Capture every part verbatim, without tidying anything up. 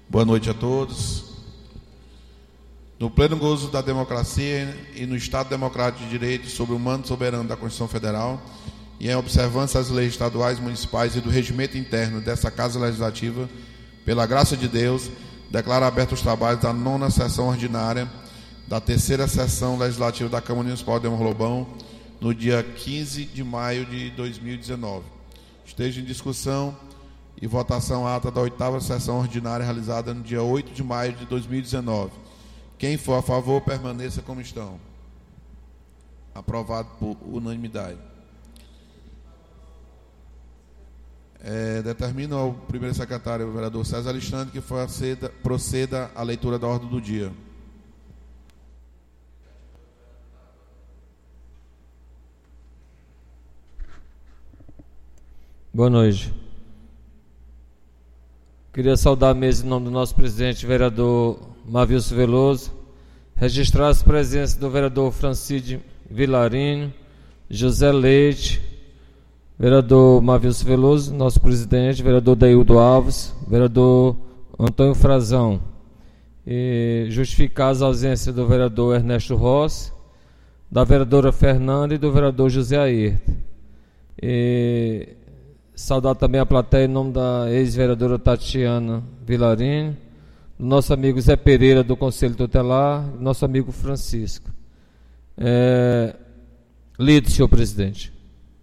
Boa noite a todos. No pleno gozo da democracia e no Estado Democrático de Direito, sob o mando soberano da Constituição Federal e em observância às leis estaduais, municipais e do regimento interno dessa Casa Legislativa, pela graça de Deus, declaro abertos os trabalhos da nona sessão ordinária da terceira sessão legislativa da Câmara Municipal de Demorlobão, no dia quinze de maio de dois mil e dezenove. Esteja em discussão e votação a ata da oitava sessão ordinária realizada no dia oito de maio de dois mil e dezenove. Quem for a favor, permaneça como estão. Aprovado por unanimidade. É, determino ao primeiro secretário, o vereador César Alexandre, que proceda, proceda à leitura da ordem do dia. Boa noite. Queria saudar a mesa em nome do nosso presidente, vereador Mavilson Veloso, registrar as presenças do vereador Francide Vilarinho, José Leite, vereador Mavilson Veloso, nosso presidente, vereador Daildo Alves, vereador Antônio Frazão, e justificar as ausências do vereador Ernesto Rossi, da vereadora Fernanda e do vereador José Ayrton. E saudar também a plateia em nome da ex-vereadora Tatiana Vilarinho, do nosso amigo Zé Pereira, do Conselho Tutelar, do nosso amigo Francisco. É, lido, senhor presidente.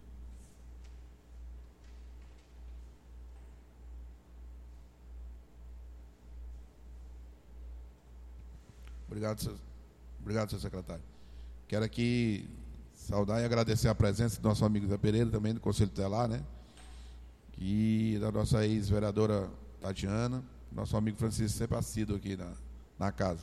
Obrigado, senhor, obrigado, senhor secretário. Quero aqui saudar e agradecer a presença do nosso amigo Zé Pereira, também do Conselho Tutelar, né? E da nossa ex-vereadora Tatiana, nosso amigo Francisco, sempre assíduo aqui na, na casa.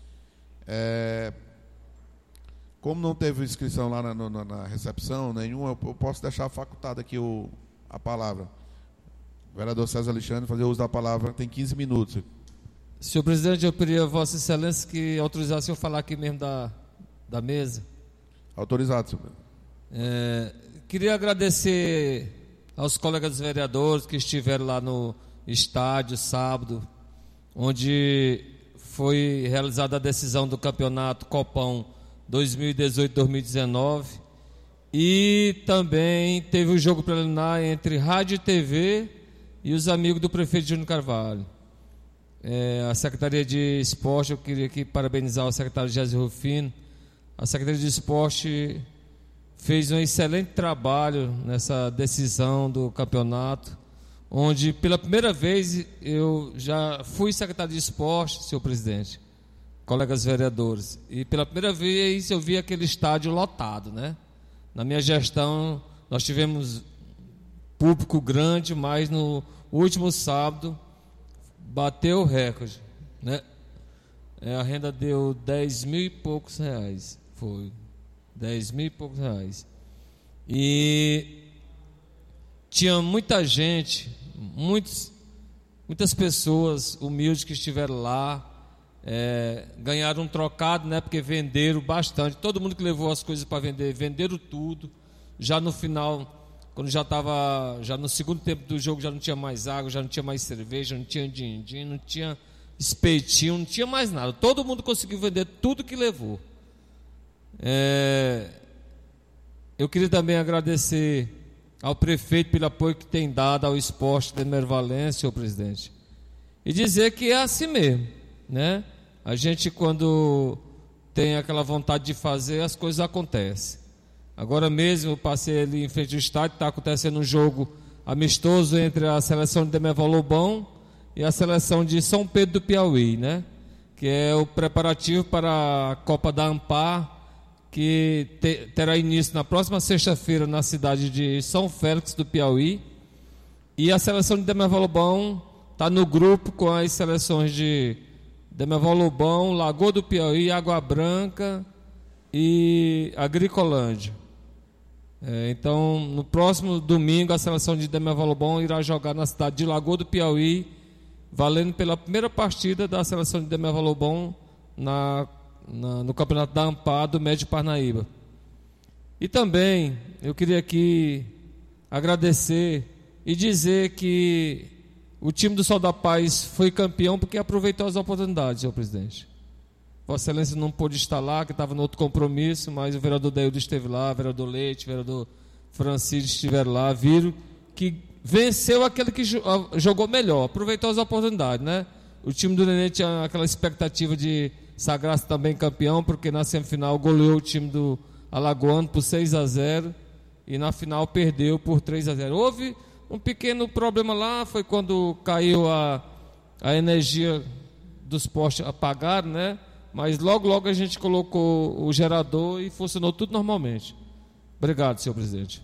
É, como não teve inscrição lá na, na, na recepção nenhuma, eu, eu posso deixar facultado aqui o, a palavra. O vereador César Alexandre, fazer uso da palavra, tem quinze minutos. Senhor presidente, eu pedi a Vossa Excelência que autorizasse eu falar aqui mesmo da, da mesa. Autorizado, senhor. É, queria agradecer aos colegas vereadores que estiveram lá no estádio sábado, onde foi realizada a decisão do campeonato Copão dois mil e dezoito dois mil e dezenove, e também teve o jogo preliminar entre Rádio e T V e os amigos do prefeito Júnior Carvalho. É, a Secretaria de Esporte, eu queria aqui parabenizar o secretário Jéssica Rufino. A Secretaria de Esporte fez um excelente trabalho nessa decisão do campeonato, onde pela primeira vez eu já fui secretário de esporte, senhor presidente, colegas vereadores, e pela primeira vez eu vi aquele estádio lotado, né? Na minha gestão nós tivemos público grande, mas no último sábado bateu o recorde, né? A renda deu dez mil e poucos reais, foi dez mil e poucos reais. E tinha muita gente, muitos, muitas pessoas humildes que estiveram lá, é, ganharam um trocado, né? Porque venderam bastante. Todo mundo que levou as coisas para vender, venderam tudo. Já no final, quando já estava, já no segundo tempo do jogo, já não tinha mais água, já não tinha mais cerveja, não tinha din-din, não tinha espetinho, não tinha mais nada. Todo mundo conseguiu vender tudo que levou. É, eu queria também agradecer ao prefeito pelo apoio que tem dado ao esporte de Mervalência, senhor presidente, e dizer que é assim mesmo, né? A gente, quando tem aquela vontade de fazer, as coisas acontecem. Agora mesmo eu passei ali em frente ao estádio, está acontecendo um jogo amistoso entre a seleção de Demerval Lobão e a seleção de São Pedro do Piauí, né? Que é o preparativo para a Copa da ANPAR, que te, terá início na próxima sexta-feira na cidade de São Félix do Piauí. E a seleção de Demerval Lobão está no grupo com as seleções de Demerval Lobão, Lagoa do Piauí, Água Branca e Agricolândia. É, então, no próximo domingo, a seleção de Demerval Lobão irá jogar na cidade de Lagoa do Piauí, valendo pela primeira partida da seleção de Demerval Lobão na Na, no campeonato da ANPAR do Médio Parnaíba. E também eu queria aqui agradecer e dizer que o time do Sol da Paz foi campeão porque aproveitou as oportunidades, senhor presidente. Vossa Excelência não pôde estar lá, que estava no outro compromisso, mas o vereador Daildo esteve lá, o vereador Leite, o vereador Francisco estiveram lá, viram que venceu aquele que jogou melhor, aproveitou as oportunidades, né? O time do Nenê tinha aquela expectativa de sagrar-se também campeão, porque na semifinal goleou o time do Alagoano por seis a zero e na final perdeu por três a zero. Houve um pequeno problema lá, foi quando caiu a, a energia dos postes, apagaram, né? Mas logo, logo a gente colocou o gerador e funcionou tudo normalmente. Obrigado, senhor presidente.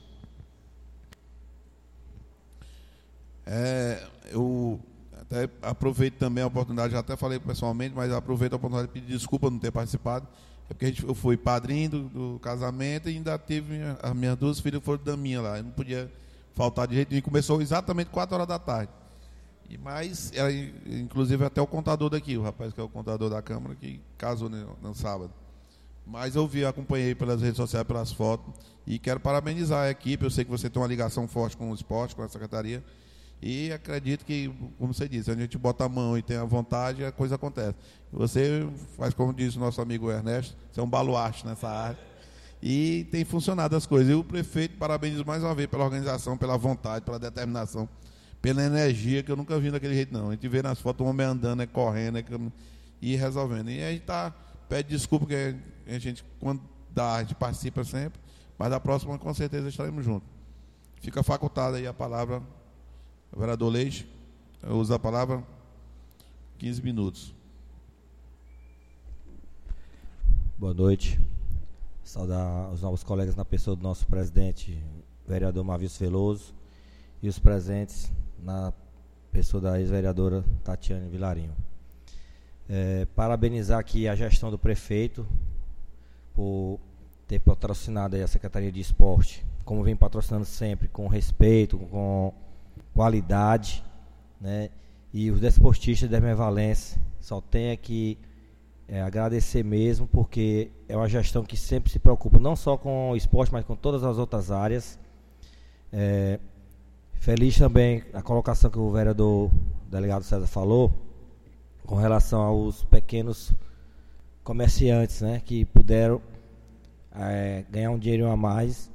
É, eu até aproveito também a oportunidade, já até falei pessoalmente, mas aproveito a oportunidade de pedir desculpa por não ter participado. É porque a gente, eu fui padrinho do, do casamento e ainda tive, as minhas duas filhas foram da minha lá. Eu não podia faltar de jeito nenhum. Começou exatamente quatro horas da tarde. E mais, era, inclusive até o contador daqui, o rapaz que é o contador da Câmara, que casou no, no sábado. Mas eu vi, acompanhei pelas redes sociais, pelas fotos, e quero parabenizar a equipe. Eu sei que você tem uma ligação forte com o esporte, com a secretaria, e acredito que, como você disse, a gente bota a mão e tem a vontade, a coisa acontece. Você faz, como disse o nosso amigo Ernesto, você é um baluarte nessa área, e tem funcionado as coisas. E o prefeito, parabenizo mais uma vez pela organização, pela vontade, pela determinação, pela energia, que eu nunca vi daquele jeito, não. A gente vê nas fotos um homem andando, é correndo, é, e resolvendo. E a gente tá, pede desculpa, porque a gente, quando dá, a gente participa sempre, mas da próxima, com certeza, estaremos juntos. Fica facultada aí a palavra, o vereador Leite, usa a palavra, quinze minutos. Boa noite. Saudar os novos colegas na pessoa do nosso presidente, vereador Mavilson Veloso, e os presentes na pessoa da ex-vereadora Tatiane Vilarinho. É, parabenizar aqui a gestão do prefeito por ter patrocinado aí a Secretaria de Esporte, como vem patrocinando sempre, com respeito, com qualidade, né? E os desportistas da Mervalense só tem aqui é, agradecer mesmo, porque é uma gestão que sempre se preocupa não só com o esporte, mas com todas as outras áreas. É, Feliz também a colocação que o vereador delegado César falou com relação aos pequenos comerciantes, né, que puderam é, ganhar um dinheiro a mais,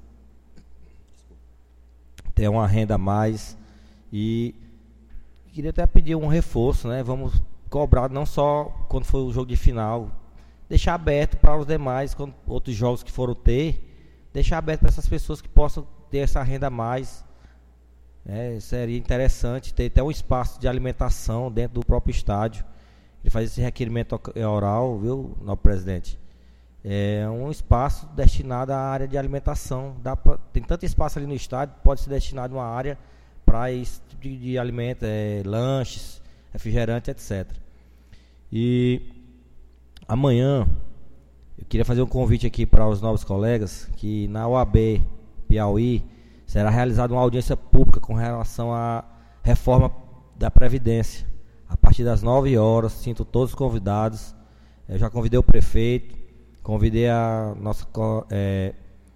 ter uma renda a mais. E queria até pedir um reforço, né? Vamos cobrar não só quando for o jogo de final, deixar aberto para os demais, quando outros jogos que foram ter, deixar aberto para essas pessoas que possam ter essa renda a mais. É, seria interessante ter até um espaço de alimentação dentro do próprio estádio. Ele faz esse requerimento oral, viu, nosso presidente? É um espaço destinado à área de alimentação. Dá pra, tem tanto espaço ali no estádio, pode ser destinado a uma área para esse tipo de, de alimento, é, lanches, refrigerante, etcétera. E amanhã eu queria fazer um convite aqui para os novos colegas, que na O A B Piauí será realizada uma audiência pública com relação à reforma da Previdência. A partir das nove horas, sinto todos os convidados. Eu já convidei o prefeito, convidei a nossa é,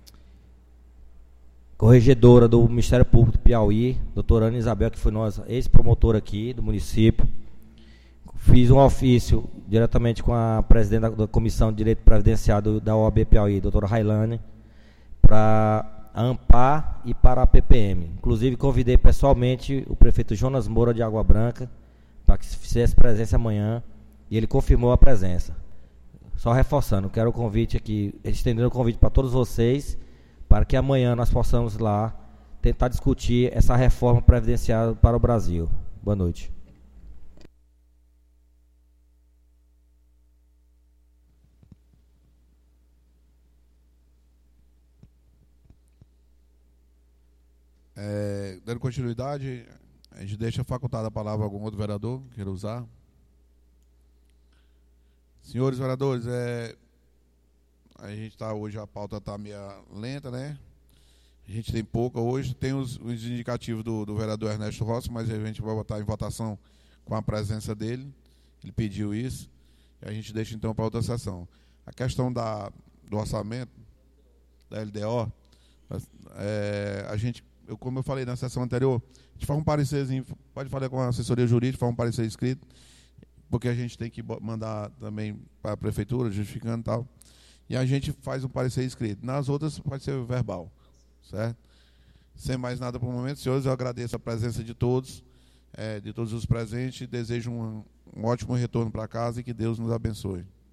corregedora do Ministério Público do Piauí, doutora Ana Isabel, que foi nossa ex-promotora aqui do município. Fiz um ofício diretamente com a presidente da, da Comissão de Direito Previdenciário da O A B Piauí, doutora Railane, para a ANPAR e para a P P M. Inclusive, convidei pessoalmente o prefeito Jonas Moura de Água Branca para que fizesse presença amanhã, e ele confirmou a presença. Só reforçando, quero o convite aqui, estendendo o convite para todos vocês, para que amanhã nós possamos lá tentar discutir essa reforma previdenciária para o Brasil. Boa noite. É, dando continuidade, a gente deixa facultada a palavra a algum outro vereador que queira usar. Senhores vereadores, é, a gente está hoje, a pauta está meio lenta, né? A gente tem pouca hoje, tem os, os indicativos do, do vereador Ernesto Rossi, mas a gente vai botar em votação com a presença dele, ele pediu isso, e a gente deixa então para outra sessão. A questão da, do orçamento, da L D O, é, a gente eu, como eu falei na sessão anterior, a gente faz um parecerzinho, pode falar com a assessoria jurídica, faz um parecer escrito, porque a gente tem que mandar também para a prefeitura, justificando e tal. E a gente faz um parecer escrito. Nas outras pode ser verbal, certo? Sem mais nada por o momento, senhores, eu agradeço a presença de todos, é, de todos os presentes, e desejo um, um ótimo retorno para casa e que Deus nos abençoe.